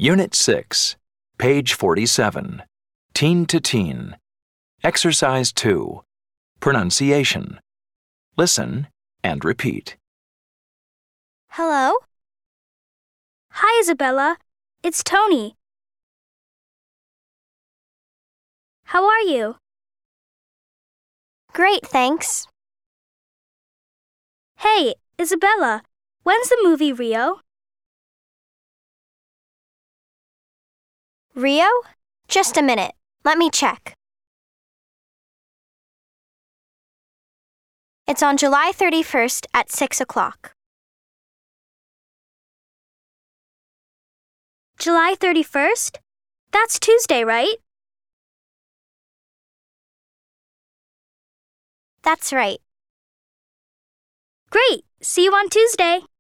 Unit 6, page 47. Teen to Teen. Exercise 2. Pronunciation. Listen and repeat. Hello? Hi, Isabella. It's Tony. How are you? Great, thanks. Hey, Isabella, when's the movie Rio? Rio? Just a minute. Let me check. It's on July 31st at 6 o'clock. July 31st? That's Tuesday, right? That's right. Great. See you on Tuesday.